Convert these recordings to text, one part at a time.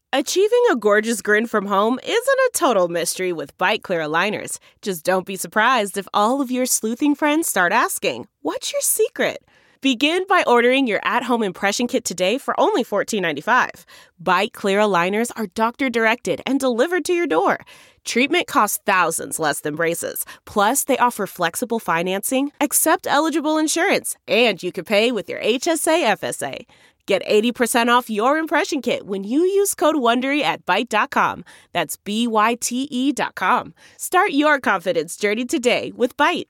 Achieving a gorgeous grin from home isn't a total mystery with Byte Clear aligners. Just don't be surprised if all of your sleuthing friends start asking, "What's your secret?" Begin by ordering your at-home impression kit today for only $14.95. Byte Clear aligners are doctor-directed and delivered to your door. Treatment costs thousands less than braces. Plus, they offer flexible financing, accept eligible insurance, and you can pay with your HSA FSA. Get 80% off your impression kit when you use code WONDERY at Byte.com. That's BYTE.com. Start your confidence journey today with Byte.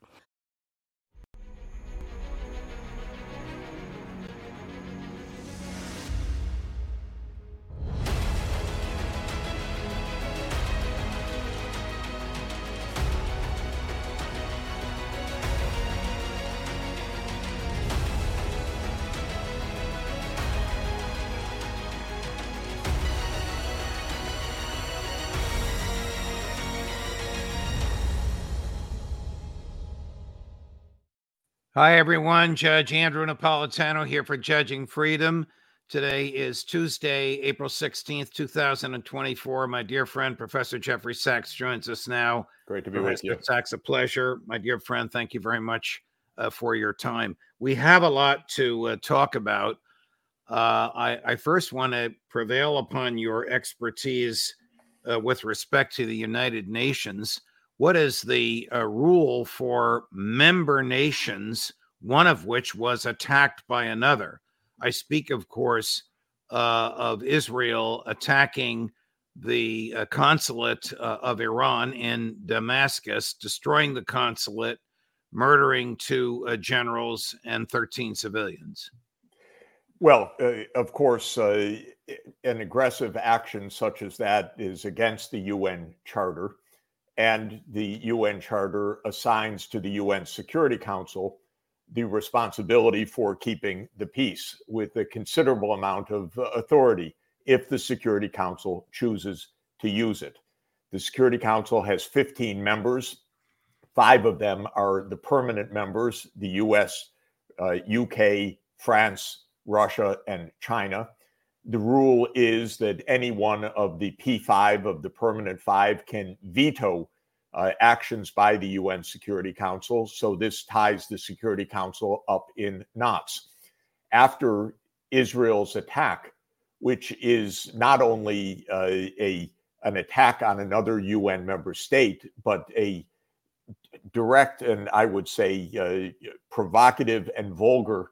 Hi, everyone. Judge Andrew Napolitano here for Judging Freedom. Today is Tuesday, April 16th, 2024. My dear friend, Professor Jeffrey Sachs, joins us now. Great to be with you. Sachs, a pleasure. My dear friend, thank you very much for your time. We have a lot to talk about. I first want to prevail upon your expertise with respect to the United Nations. What is the rule for member nations, one of which was attacked by another? I speak, of course, of Israel attacking the consulate of Iran in Damascus, destroying the consulate, murdering 2 generals and 13 civilians. Well, of course, an aggressive action such as that is against the UN Charter. And the UN Charter assigns to the UN Security Council the responsibility for keeping the peace with a considerable amount of authority if the Security Council chooses to use it. The Security Council has 15 members. 5 of them are the permanent members, the US, UK, France, Russia, and China. The rule is that any one of the P5 of the permanent 5 can veto actions by the UN Security Council. So this ties the Security Council up in knots. After Israel's attack, which is not only an attack on another UN member state, but a direct and I would say provocative and vulgar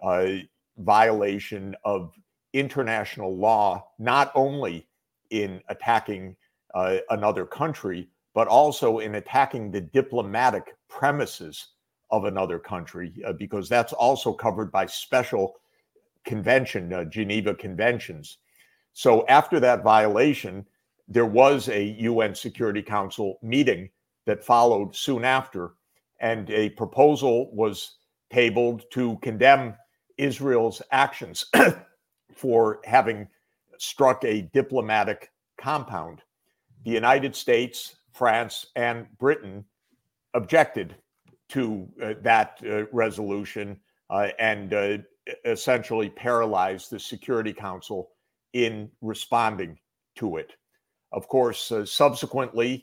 violation of international law, not only in attacking another country, but also in attacking the diplomatic premises of another country, because that's also covered by special convention, Geneva Conventions. So after that violation, there was a UN Security Council meeting that followed soon after, and a proposal was tabled to condemn Israel's actions for having struck a diplomatic compound. The United States, France, and Britain objected to that resolution and essentially paralyzed the Security Council in responding to it. Of course, subsequently,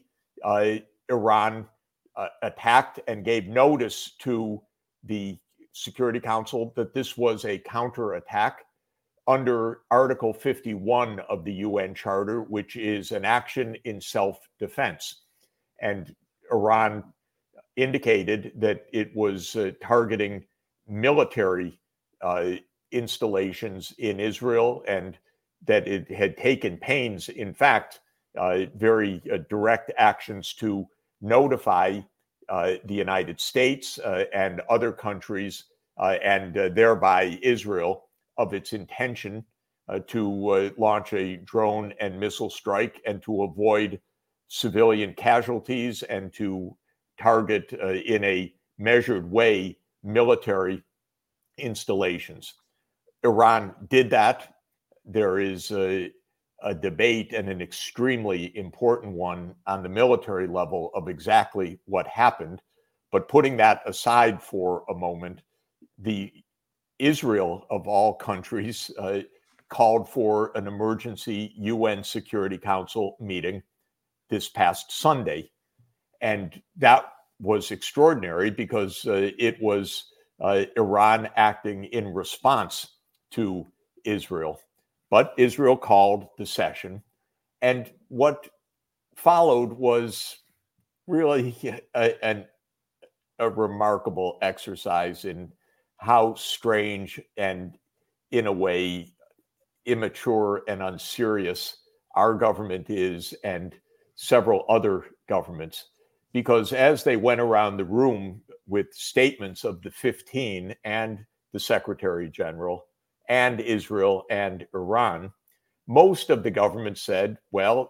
Iran attacked and gave notice to the Security Council that this was a counterattack under Article 51 of the UN Charter, which is an action in self-defense. And Iran indicated that it was targeting military installations in Israel, and that it had taken pains, in fact, very direct actions to notify the United States and other countries, and thereby Israel, of its intention to launch a drone and missile strike and to avoid civilian casualties and to target in a measured way military installations. Iran did that. There is a debate, and an extremely important one on the military level, of exactly what happened. But putting that aside for a moment, the Israel of all countries called for an emergency UN Security Council meeting this past Sunday. And that was extraordinary because it was Iran acting in response to Israel. But Israel called the session. And what followed was really a remarkable exercise in how strange and, in a way, immature and unserious our government is, and several other governments. Because as they went around the room with statements of the 15 and the Secretary General and Israel and Iran, most of the government said, well,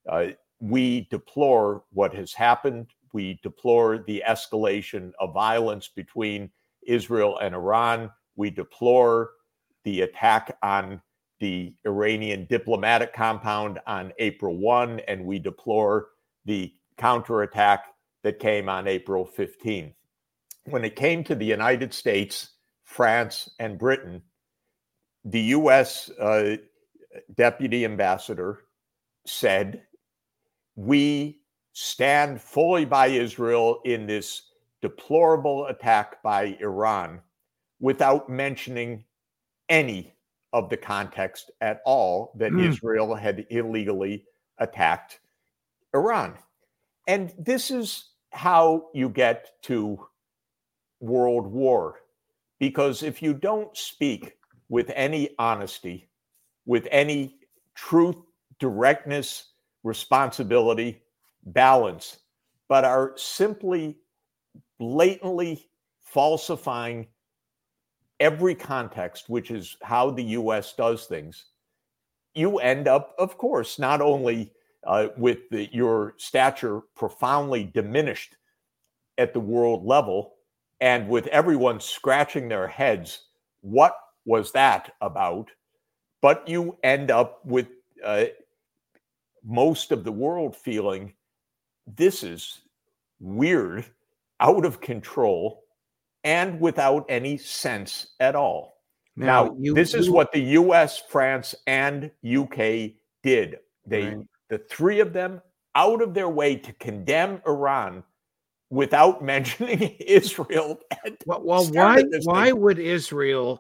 we deplore what has happened. We deplore the escalation of violence between Israel and Iran. We deplore the attack on the Iranian diplomatic compound on April 1, and we deplore the counterattack that came on April 15. When it came to the United States, France, and Britain, the U.S. Deputy Ambassador said, we stand fully by Israel in this deplorable attack by Iran, without mentioning any of the context at all that Israel had illegally attacked Iran. And this is how you get to world war. Because if you don't speak with any honesty, with any truth, directness, responsibility, balance, but are simply blatantly falsifying every context, which is how the U.S. does things, you end up, of course, not only with your stature profoundly diminished at the world level, and with everyone scratching their heads, what was that about? But you end up with most of the world feeling, this is weird, out of control, and without any sense at all. Now, this is what the US, France, and UK did. The three of them, out of their way to condemn Iran without mentioning Israel. Well, why would Israel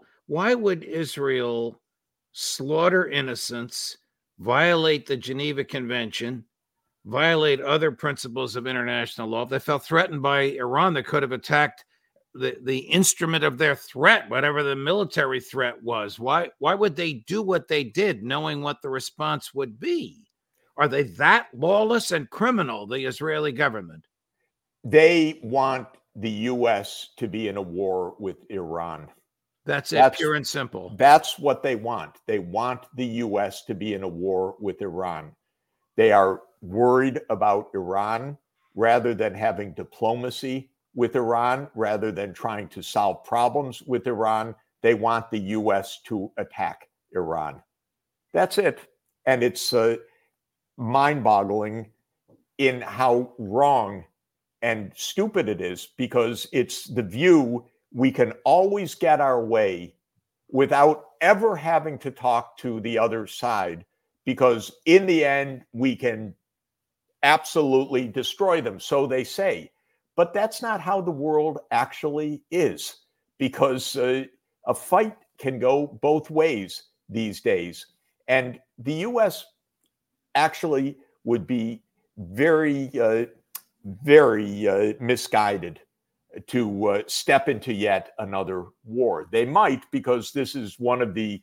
slaughter innocents, violate the Geneva Convention, violate other principles of international law? If they felt threatened by Iran, they could have attacked the instrument of their threat, whatever the military threat was. Why would they do what they did, knowing what the response would be? Are they that lawless and criminal, the Israeli government? They want the U.S. to be in a war with Iran. That's it, pure and simple. That's what they want. They want the U.S. to be in a war with Iran. They are worried about Iran rather than having diplomacy with Iran, rather than trying to solve problems with Iran. They want the U.S. to attack Iran. That's it. And it's mind-boggling in how wrong and stupid it is, because it's the view we can always get our way without ever having to talk to the other side, because in the end, we can absolutely destroy them, so they say. But that's not how the world actually is, because a fight can go both ways these days. And the U.S. actually would be very misguided to step into yet another war. They might, because this is one of the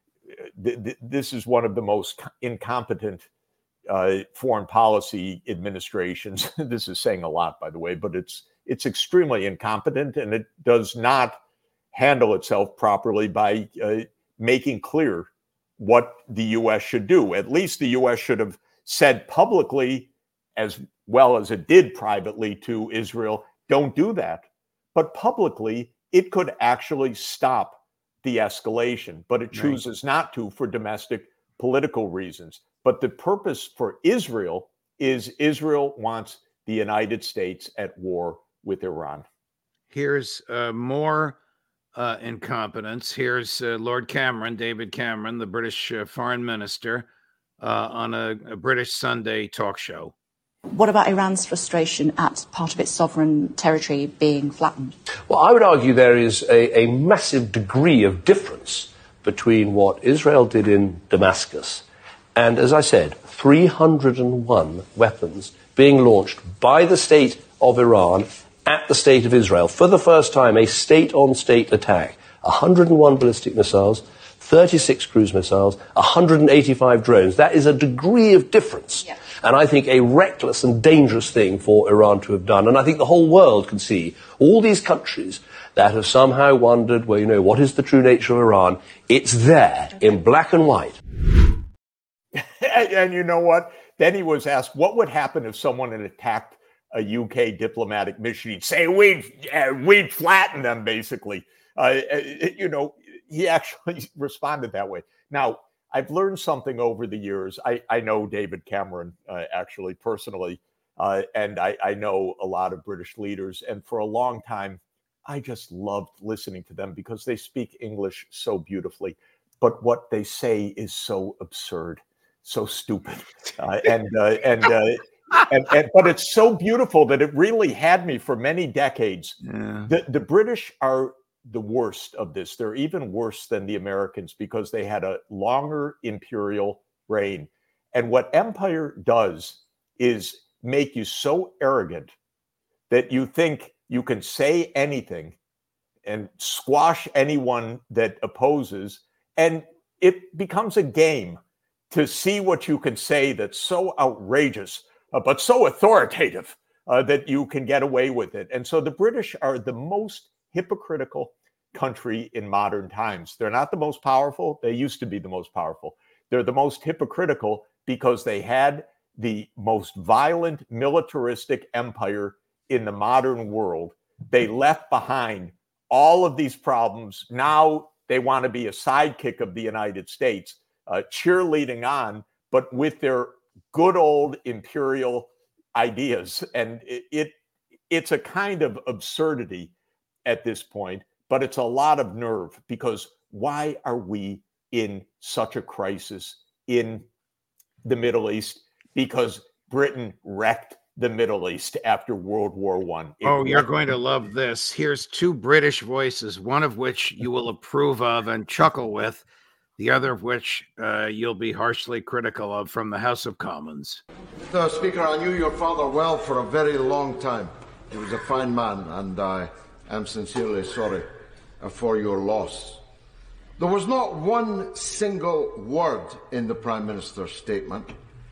most incompetent foreign policy administrations. This is saying a lot, by the way, but it's extremely incompetent, and it does not handle itself properly by making clear what the U.S. should do. At least the U.S. should have said publicly, as well as it did privately to Israel, don't do that. But publicly, it could actually stop the escalation, but it chooses not to for domestic political reasons. But the purpose for Israel is Israel wants the United States at war with Iran. Here's more incompetence. Here's Lord Cameron, David Cameron, the British foreign minister, on a British Sunday talk show. What about Iran's frustration at part of its sovereign territory being flattened? Well, I would argue there is a massive degree of difference between what Israel did in Damascus and, as I said, 301 weapons being launched by the state of Iran at the state of Israel. For the first time, a state-on-state attack. 101 ballistic missiles, 36 cruise missiles, 185 drones. That is a degree of difference. Yeah. And I think a reckless and dangerous thing for Iran to have done. And I think the whole world can see all these countries that have somehow wondered, well, what is the true nature of Iran? It's there in black and white. And you know what? Then he was asked, what would happen if someone had attacked a UK diplomatic mission? He'd say, we'd flatten them, basically. He actually responded that way. Now, I've learned something over the years. I know David Cameron, actually, personally, and I know a lot of British leaders. And for a long time, I just loved listening to them because they speak English so beautifully. But what they say is so absurd, so stupid. But it's so beautiful that it really had me for many decades. Yeah. The British are the worst of this. They're even worse than the Americans because they had a longer imperial reign. And what empire does is make you so arrogant that you think you can say anything and squash anyone that opposes. And it becomes a game to see what you can say that's so outrageous, but so authoritative that you can get away with it. And so the British are the most hypocritical country in modern times. They're not the most powerful. They used to be the most powerful. They're the most hypocritical because they had the most violent militaristic empire in the modern world. They left behind all of these problems. Now they want to be a sidekick of the United States, cheerleading on, but with their good old imperial ideas. And it's a kind of absurdity at this point, but it's a lot of nerve, because why are we in such a crisis in the Middle East? Because Britain wrecked the Middle East after World War I. You're going to love this. Here's two British voices, one of which you will approve of and chuckle with, the other of which you'll be harshly critical of, from the House of Commons. Mr. Speaker, I knew your father well for a very long time. He was a fine man, and I am sincerely sorry for your loss. There was not one single word in the Prime Minister's statement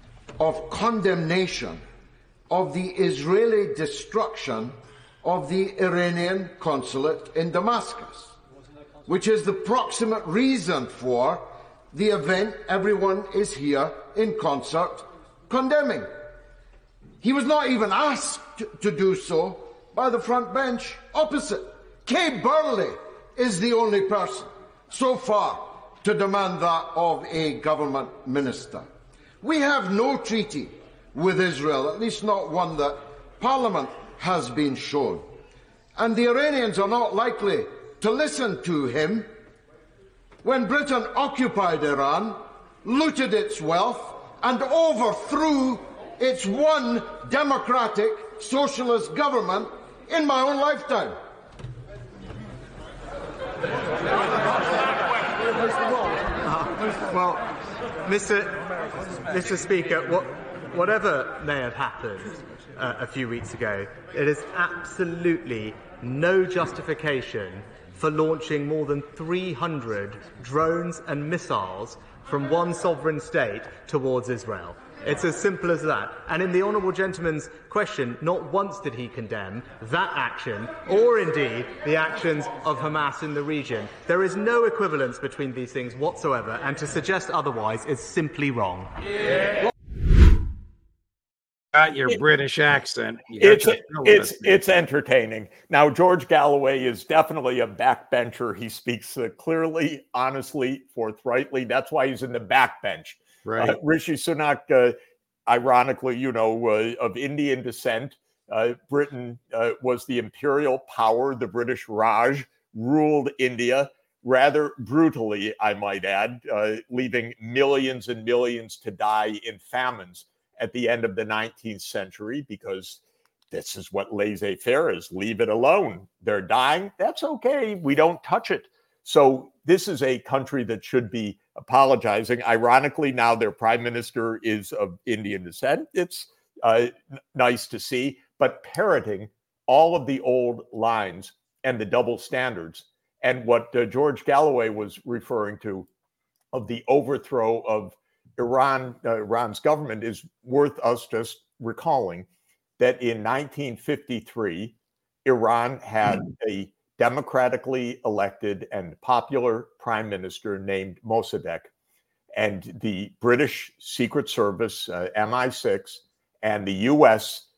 of condemnation of the Israeli destruction of the Iranian consulate in Damascus, which is the proximate reason for the event everyone is here in concert condemning. He was not even asked to do so by the front bench opposite. Kay Burley is the only person so far to demand that of a government minister. We have no treaty with Israel, at least not one that Parliament has been shown. And the Iranians are not likely to listen to him. When Britain occupied Iran, looted its wealth, and overthrew its one democratic socialist government in my own lifetime. Well, Mr. Speaker, whatever may have happened a few weeks ago, it is absolutely no justification for launching more than 300 drones and missiles from one sovereign state towards Israel. It's as simple as that. And in the honourable gentleman's question, not once did he condemn that action, or indeed the actions of Hamas in the region. There is no equivalence between these things whatsoever, and to suggest otherwise is simply wrong. Yeah. Got your British accent. It's entertaining. Now, George Galloway is definitely a backbencher. He speaks clearly, honestly, forthrightly. That's why he's in the backbench. Right. Rishi Sunak, ironically, of Indian descent. Britain was the imperial power, the British Raj, ruled India rather brutally, I might add, leaving millions and millions to die in famines at the end of the 19th century, because this is what laissez-faire is. Leave it alone. They're dying. That's okay. We don't touch it. So this is a country that should be apologizing. Ironically, now their prime minister is of Indian descent. It's nice to see, but parroting all of the old lines and the double standards. And what George Galloway was referring to of the overthrow of Iran's government is worth us just recalling that in 1953, Iran had a democratically elected and popular prime minister named Mossadegh. And the British Secret Service, MI6, and the US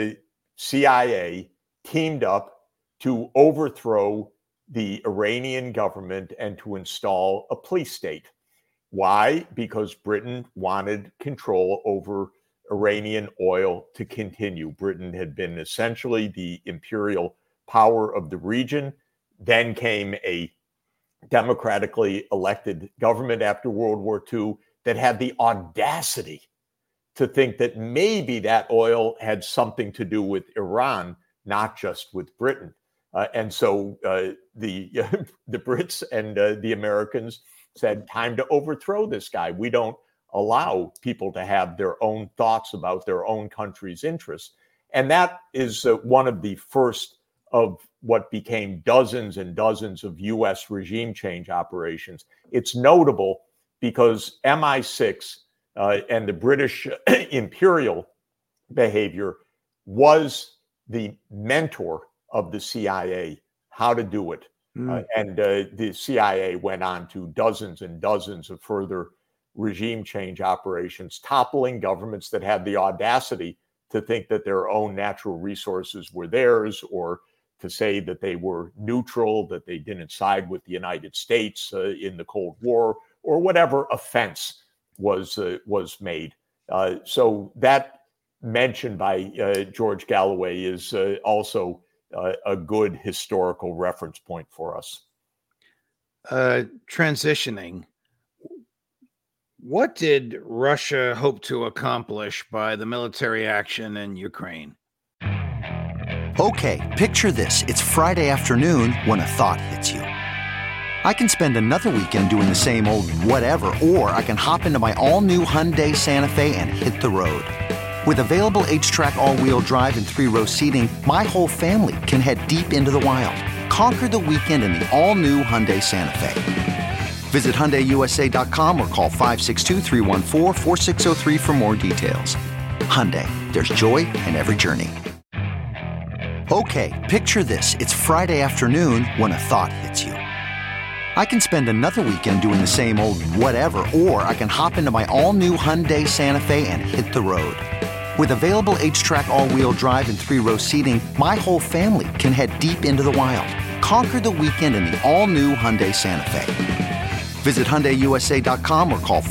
CIA teamed up to overthrow the Iranian government and to install a police state. Why? Because Britain wanted control over Iranian oil to continue. Britain had been essentially the imperial power of the region. Then came a democratically elected government after World War II that had the audacity to think that maybe that oil had something to do with Iran, not just with Britain. And so the Brits and the Americans said, time to overthrow this guy. We don't allow people to have their own thoughts about their own country's interests. And that is one of the first of what became dozens and dozens of U.S. regime change operations. It's notable because MI6 and the British imperial behavior was the mentor of the CIA, how to do it. And the CIA went on to dozens and dozens of further regime change operations, toppling governments that had the audacity to think that their own natural resources were theirs, or to say that they were neutral, that they didn't side with the United States in the Cold War, or whatever offense was made. So that mention by George Galloway is also a good historical reference point for us. Transitioning, what did Russia hope to accomplish by the military action in Ukraine? Okay, picture this. It's Friday afternoon when a thought hits you. I can spend another weekend doing the same old whatever, or I can hop into my all-new Hyundai Santa Fe and hit the road. With available H-Track all-wheel drive and 3-row seating, my whole family can head deep into the wild. Conquer the weekend in the all-new Hyundai Santa Fe. Visit HyundaiUSA.com or call 562-314-4603 for more details. Hyundai, there's joy in every journey. Okay, picture this. It's Friday afternoon when a thought hits you. I can spend another weekend doing the same old whatever, or I can hop into my all-new Hyundai Santa Fe and hit the road. With available H-Track all-wheel drive and 3-row seating, my whole family can head deep into the wild. Conquer the weekend in the all-new Hyundai Santa Fe. Visit HyundaiUSA.com or call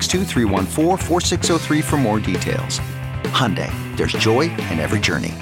562-314-4603 for more details. Hyundai, there's joy in every journey.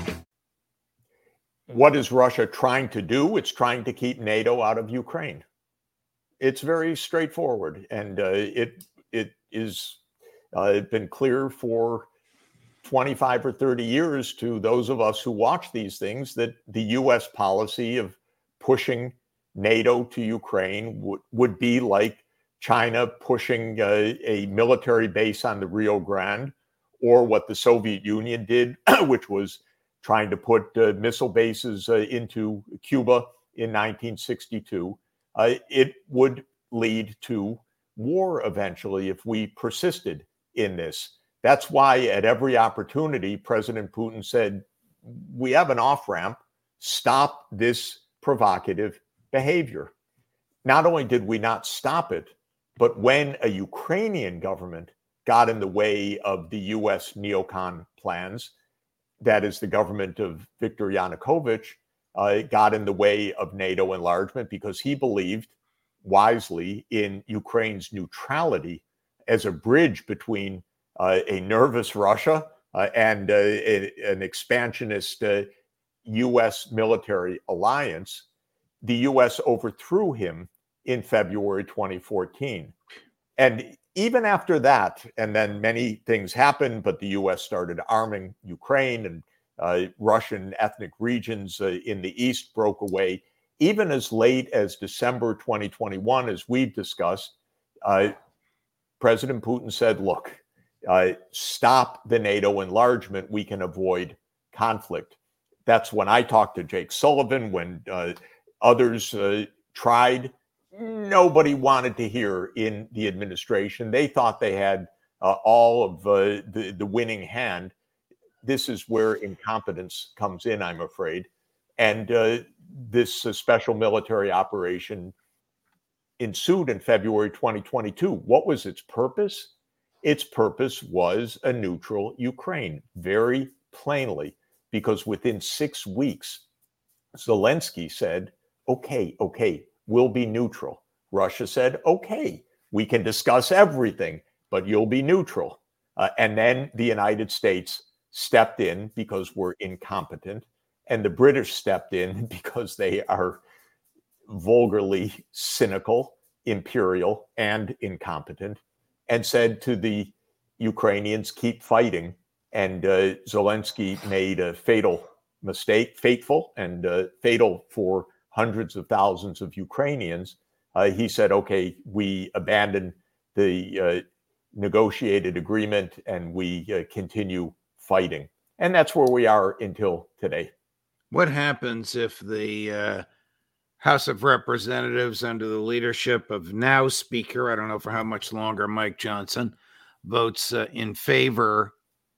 What is Russia trying to do? It's trying to keep NATO out of Ukraine. It's very straightforward, and it is been clear for 25 or 30 years to those of us who watch these things that the U.S. policy of pushing NATO to Ukraine would be like China pushing a military base on the Rio Grande, or what the Soviet Union did, which was trying to put missile bases into Cuba in 1962. It would lead to war eventually if we persisted in this. That's why at every opportunity, President Putin said, we have an off-ramp, stop this provocative behavior. Not only did we not stop it, but when a Ukrainian government got in the way of the US neocon plans, that is the government of Viktor Yanukovych, got in the way of NATO enlargement because he believed wisely in Ukraine's neutrality as a bridge between a nervous Russia and an expansionist U.S. military alliance. the U.S. overthrew him in February 2014. And even after that, and then many things happened, but the U.S. started arming Ukraine, and Russian ethnic regions in the east broke away. Even as late as December 2021, as we've discussed, President Putin said, look, stop the NATO enlargement. We can avoid conflict. That's when I talked to Jake Sullivan, when others tried. Nobody wanted to hear in the administration. They thought they had all of the winning hand. This is where incompetence comes in, I'm afraid. And this special military operation ensued in February 2022. What was its purpose? Its purpose was a neutral Ukraine, very plainly, because within 6 weeks, Zelensky said, okay, we'll be neutral. Russia said, okay, we can discuss everything, but you'll be neutral. And then the United States stepped in because we're incompetent, and the British stepped in because they are vulgarly cynical, imperial, and incompetent, and said to the Ukrainians, keep fighting. And Zelensky made a fatal mistake, fatal for hundreds of thousands of Ukrainians. He said, okay, we abandon the negotiated agreement and we continue fighting. And that's where we are until today. What happens if the House of Representatives, under the leadership of now Speaker, I don't know for how much longer, Mike Johnson, votes in favor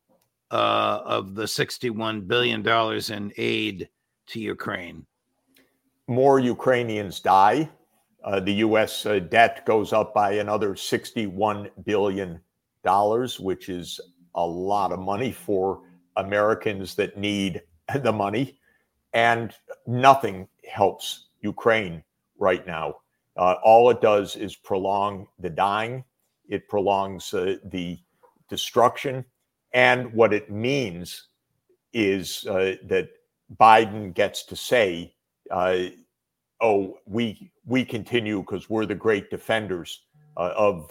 of the $61 billion in aid to Ukraine? More Ukrainians die. The U.S. debt goes up by another $61 billion, which is a lot of money for Americans that need the money. And nothing helps Ukraine right now. All it does is prolong the dying. It prolongs the destruction. And what it means is that Biden gets to say, oh, we continue because we're the great defenders of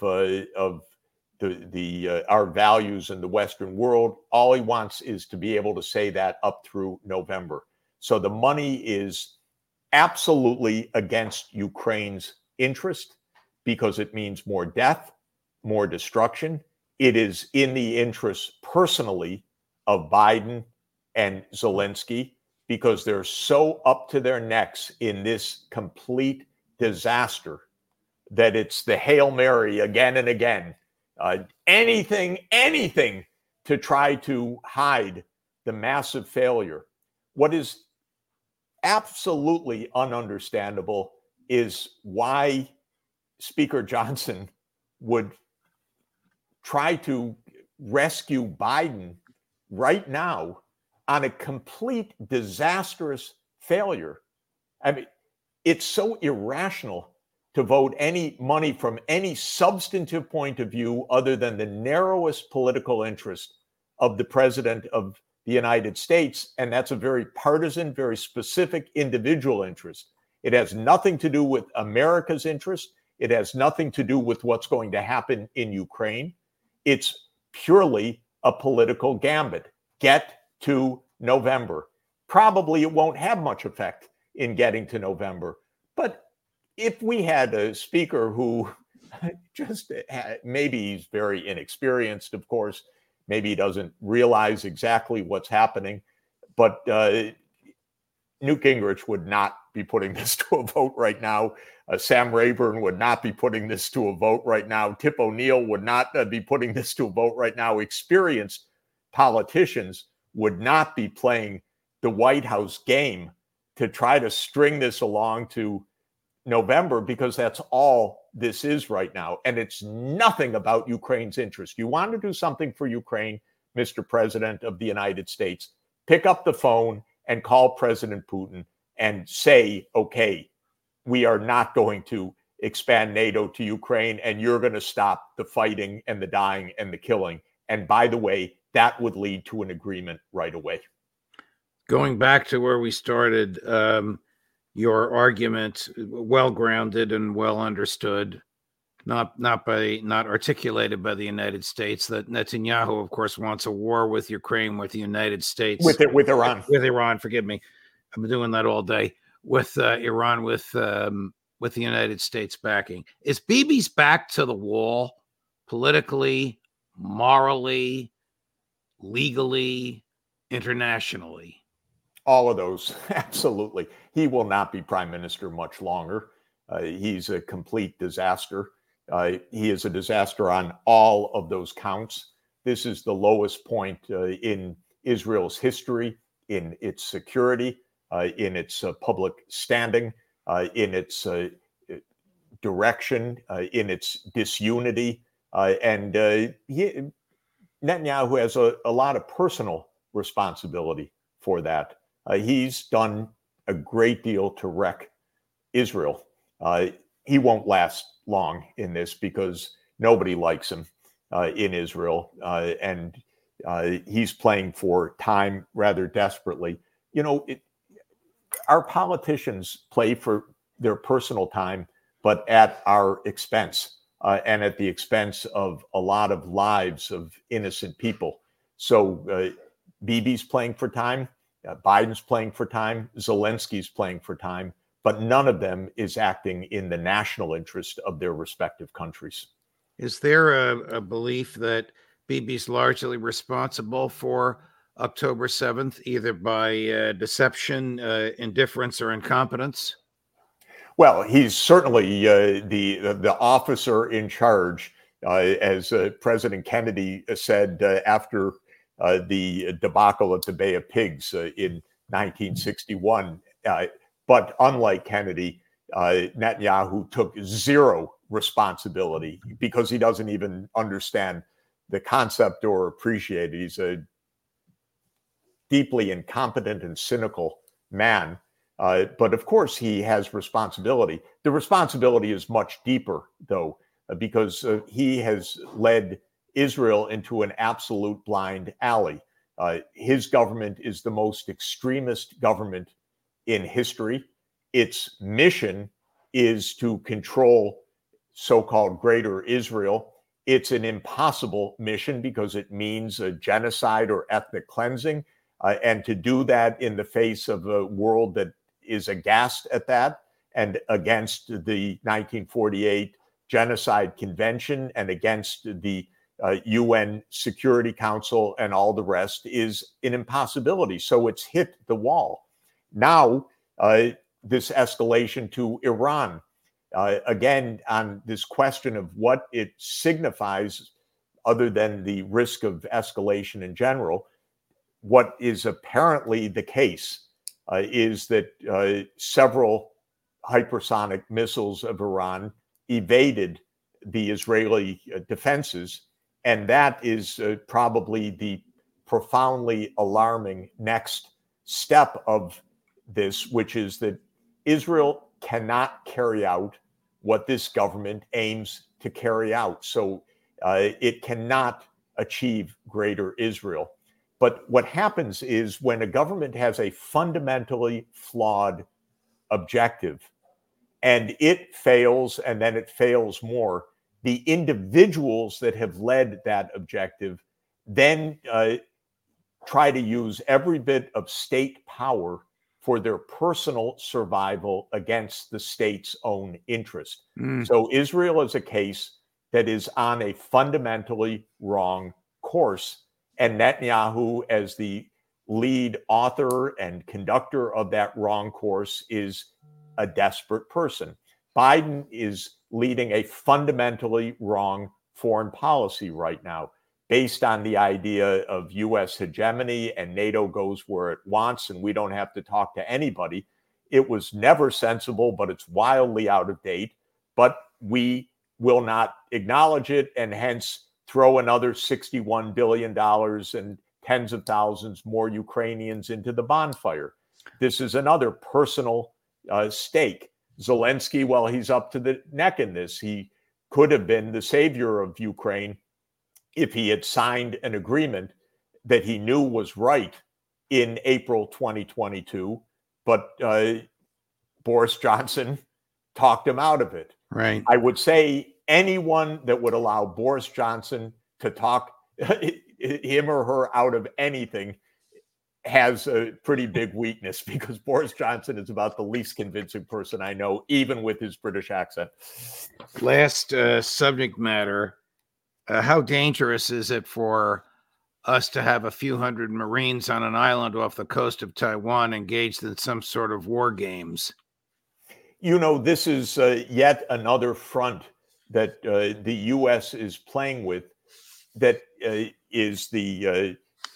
our values in the Western world. All he wants is to be able to say that up through November. So the money is absolutely against Ukraine's interest because it means more death, more destruction. It is in the interest personally of Biden and Zelensky because they're so up to their necks in this complete disaster that it's the Hail Mary again and again. Anything to try to hide the massive failure. What is absolutely ununderstandable is why Speaker Johnson would try to rescue Biden right now on a complete disastrous failure. I mean, it's so irrational to vote any money from any substantive point of view other than the narrowest political interest of the president of the United States. And that's a very partisan, very specific individual interest. It has nothing to do with America's interest. It has nothing to do with what's going to happen in Ukraine. It's purely a political gambit. Get to November. Probably it won't have much effect in getting to November. But if we had a speaker who just maybe he's very inexperienced, of course, maybe he doesn't realize exactly what's happening, but Newt Gingrich would not be putting this to a vote right now. Sam Rayburn would not be putting this to a vote right now. Tip O'Neill would not be putting this to a vote right now. Experienced politicians would not be playing the White House game to try to string this along to November, because that's all this is right now. And it's nothing about Ukraine's interest. You want to do something for Ukraine, Mr. President of the United States, pick up the phone and call President Putin and say, okay, we are not going to expand NATO to Ukraine, and you're going to stop the fighting and the dying and the killing. And by the way, that would lead to an agreement right away. Going back to where we started, your argument well grounded and well understood, not articulated by the United States, that Netanyahu, of course, wants a war with Ukraine, with the United States, with Iran, Forgive me, I've been doing that all day. With Iran, with the United States backing. Is Bibi's back to the wall politically, morally, legally, internationally? All of those, absolutely. He will not be prime minister much longer. He's a complete disaster. He is a disaster on all of those counts. This is the lowest point in Israel's history, in its security, in its public standing, in its direction, in its disunity. And Netanyahu has a lot of personal responsibility for that. He's done a great deal to wreck Israel. He won't last long in this because nobody likes him in Israel. And he's playing for time rather desperately. You know, our politicians play for their personal time, but at our expense and at the expense of a lot of lives of innocent people. So Bibi's playing for time. Biden's playing for time. Zelensky's playing for time. But none of them is acting in the national interest of their respective countries. Is there a belief that Bibi's largely responsible for October 7th, either by deception, indifference, or incompetence? Well, he's certainly the officer in charge, as President Kennedy said after the debacle at the Bay of Pigs in 1961. But unlike Kennedy, Netanyahu took zero responsibility because he doesn't even understand the concept or appreciate it. He's a deeply incompetent and cynical man. But of course, he has responsibility. The responsibility is much deeper, though, because he has led Israel into an absolute blind alley. His government is the most extremist government in history. Its mission is to control so-called Greater Israel. It's an impossible mission because it means a genocide or ethnic cleansing. And to do that in the face of a world that is aghast at that and against the 1948 Genocide Convention and against the UN Security Council and all the rest is an impossibility. So it's hit the wall. Now, this escalation to Iran, again, on this question of what it signifies other than the risk of escalation in general, what is apparently the case is that several hypersonic missiles of Iran evaded the Israeli defenses. And that is probably the profoundly alarming next step of this, which is that Israel cannot carry out what this government aims to carry out. So it cannot achieve Greater Israel. But what happens is when a government has a fundamentally flawed objective and it fails and then it fails more, the individuals that have led that objective then try to use every bit of state power for their personal survival against the state's own interest. So Israel is a case that is on a fundamentally wrong course. And Netanyahu, as the lead author and conductor of that wrong course, is a desperate person. Biden is leading a fundamentally wrong foreign policy right now, based on the idea of U.S. hegemony and NATO goes where it wants and we don't have to talk to anybody. It was never sensible, but it's wildly out of date. But we will not acknowledge it and hence throw another $61 billion and tens of thousands more Ukrainians into the bonfire. This is another personal stake. Zelensky, well, he's up to the neck in this. He could have been the savior of Ukraine if he had signed an agreement that he knew was right in April 2022. But Boris Johnson talked him out of it. Right. I would say anyone that would allow Boris Johnson to talk him or her out of anything has a pretty big weakness, because Boris Johnson is about the least convincing person I know, even with his British accent. Last subject matter. How dangerous is it for us to have a few hundred Marines on an island off the coast of Taiwan engaged in some sort of war games? You know, this is yet another front that the U.S. is playing with, that is the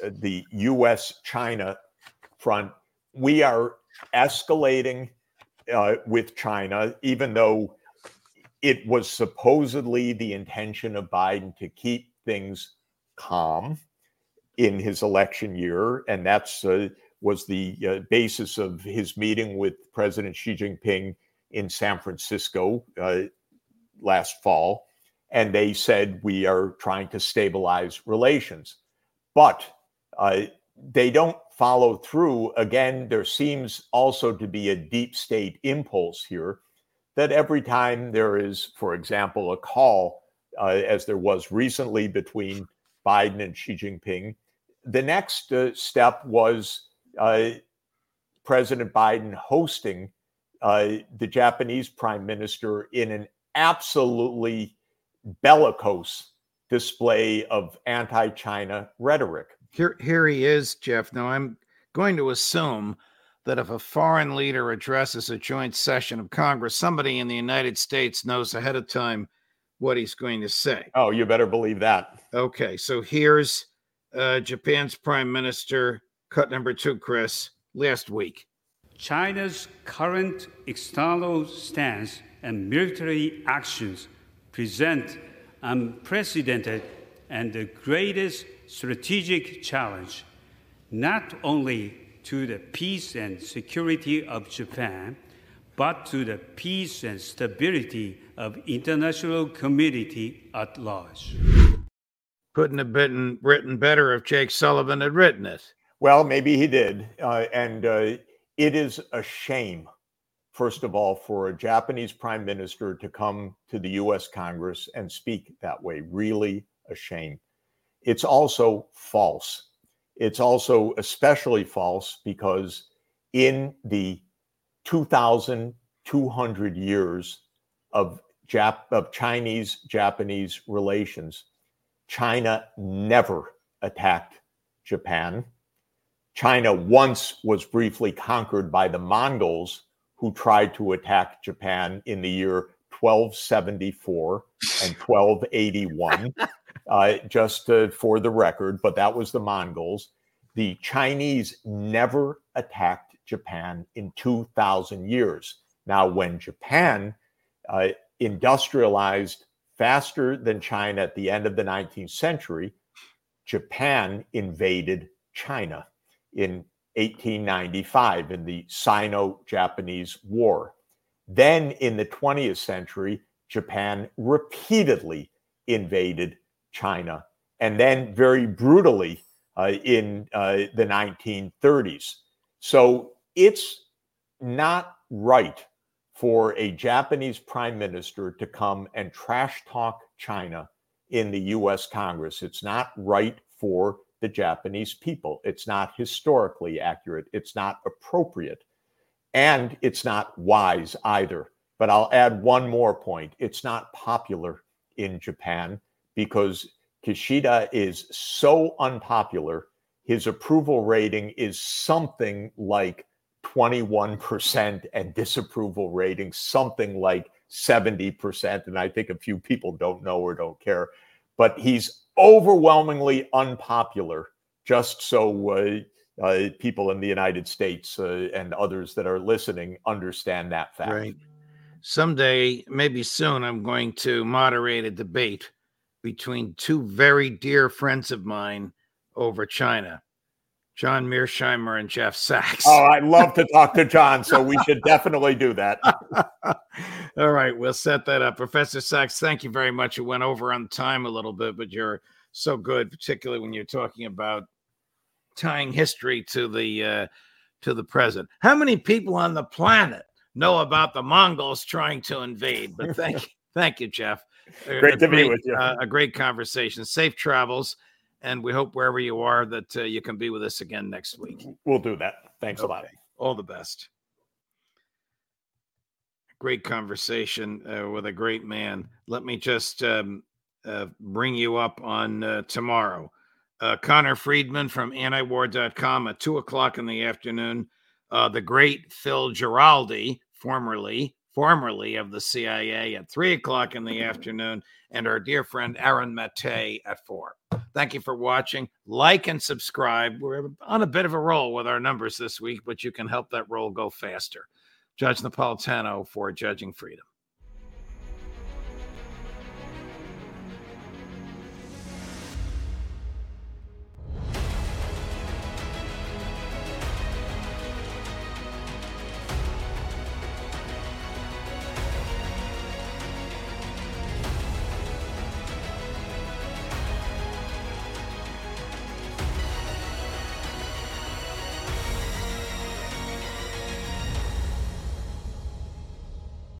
U.S.-China front. We are escalating with China, even though it was supposedly the intention of Biden to keep things calm in his election year. And that's was the basis of his meeting with President Xi Jinping in San Francisco last fall. And they said, we are trying to stabilize relations. But they don't follow through. Again, there seems also to be a deep state impulse here that every time there is, for example, a call, as there was recently between Biden and Xi Jinping, the next step was President Biden hosting the Japanese prime minister in an absolutely bellicose display of anti-China rhetoric. Here he is, Jeff. Now, I'm going to assume that if a foreign leader addresses a joint session of Congress, somebody in the United States knows ahead of time what he's going to say. Oh, you better believe that. Okay, so here's Japan's prime minister, cut number 2, Chris, last week. China's current external stance and military actions present unprecedented and the greatest strategic challenge, not only to the peace and security of Japan, but to the peace and stability of international community at large. Couldn't have been written better if Jake Sullivan had written it. Well, maybe he did. It is a shame, first of all, for a Japanese prime minister to come to the U.S. Congress and speak that way. Really a shame. It's also false. It's also especially false because in the 2,200 years of Chinese-Japanese relations, China never attacked Japan. China once was briefly conquered by the Mongols, who tried to attack Japan in the year 1274 and 1281. Just for the record, but that was the Mongols. The Chinese never attacked Japan in 2,000 years. Now, when Japan industrialized faster than China at the end of the 19th century, Japan invaded China in 1895 in the Sino-Japanese War. Then in the 20th century, Japan repeatedly invaded China, and then very brutally in the 1930s. So it's not right for a Japanese prime minister to come and trash talk China in the US Congress. It's not right for the Japanese people. It's not historically accurate. It's not appropriate. And it's not wise either. But I'll add one more point. It's not popular in Japan because Kishida is so unpopular. His approval rating is something like 21% and disapproval rating something like 70%. And I think a few people don't know or don't care. But he's overwhelmingly unpopular, just so people in the United States and others that are listening understand that fact. Right. Someday, maybe soon, I'm going to moderate a debate between two very dear friends of mine over China, John Mearsheimer and Jeff Sachs. Oh, I'd love to talk to John, so we should definitely do that. All right, we'll set that up. Professor Sachs, thank you very much. It went over on time a little bit, but you're so good, particularly when you're talking about tying history to the present. How many people on the planet know about the Mongols trying to invade. But thank you, Jeff. Great to be with you. A great conversation. Safe travels. And we hope wherever you are that you can be with us again next week. We'll do that. Thanks a lot. All the best. Great conversation with a great man. Let me just bring you up on tomorrow. Connor Friedman from antiwar.com at 2:00 in the afternoon. The great Phil Giraldi, formerly of the CIA, at 3:00 in the afternoon. And our dear friend Aaron Maté at 4. Thank you for watching. Like and subscribe. We're on a bit of a roll with our numbers this week, but you can help that roll go faster. Judge Napolitano for Judging Freedom.